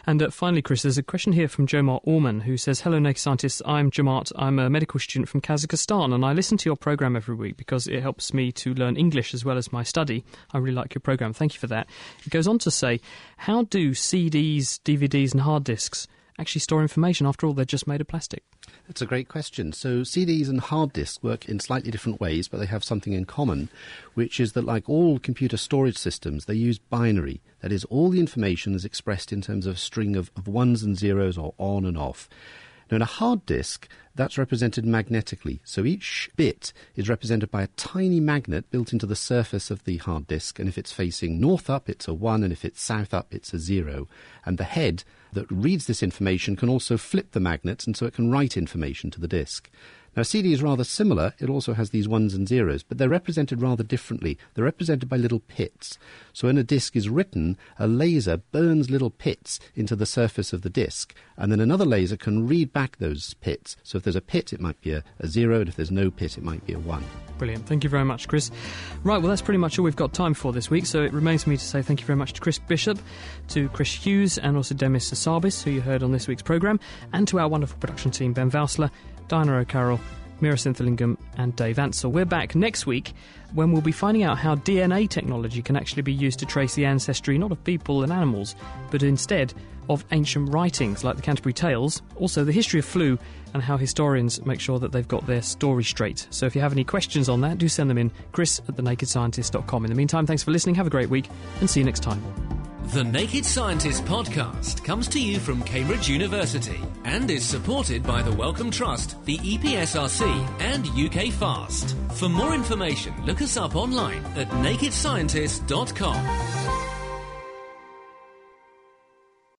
And finally, Chris, there's a question here from Jomart Orman, who says, "Hello, Naked Scientists. I'm Jomart. I'm a medical student from Kazakhstan, and I listen to your programme every week because it helps me to learn English as well as my study. I really like your programme. Thank you for that." It goes on to say, "How do CDs, DVDs and hard disks actually store information? After all, they're just made of plastic." That's a great question. So CDs and hard disks work in slightly different ways, but they have something in common, which is that, like all computer storage systems, they use binary. That is, all the information is expressed in terms of a string of ones and zeros, or on and off. Now, in a hard disk, that's represented magnetically. So each bit is represented by a tiny magnet built into the surface of the hard disk, and if it's facing north up, it's a 1, and if it's south up, it's a 0. And the head that reads this information can also flip the magnets, and so it can write information to the disk. Now, CD is rather similar. It also has these ones and zeros, but they're represented rather differently. They're represented by little pits. So when a disk is written, a laser burns little pits into the surface of the disk, and then another laser can read back those pits. So if there's a pit, it might be a 0, and if there's no pit, it might be a 1. Brilliant. Thank you very much, Chris. Right, well, that's pretty much all we've got time for this week, so it remains for me to say thank you very much to Chris Bishop, to Chris Hughes, and also Demis Hassabis, who you heard on this week's programme, and to our wonderful production team, Ben Valsler, Diana O'Carroll, Mira Sinthalingam and Dave Ansell. We're back next week when we'll be finding out how DNA technology can actually be used to trace the ancestry not of people and animals, but instead of ancient writings like the Canterbury Tales, also the history of flu, and how historians make sure that they've got their story straight. So if you have any questions on that, do send them in, chris@thenakedscientist.com. In the meantime, thanks for listening, have a great week, and see you next time. The Naked Scientist podcast comes to you from Cambridge University and is supported by the Wellcome Trust, the EPSRC and UK FAST. For more information, look us up online at nakedscientist.com.